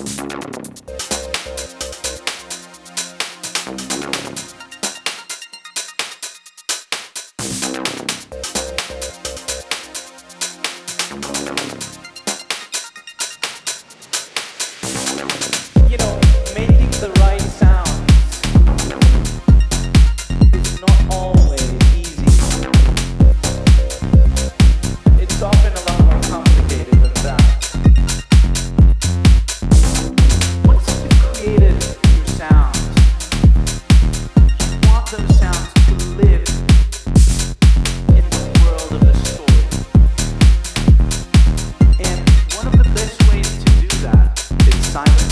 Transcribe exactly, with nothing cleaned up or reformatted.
You know, making the right sound is not always easy. It's often a lot more complicated than that. Once you've created your sounds, you want those sounds to live in the world of the story. And one of the best ways to do that is silence.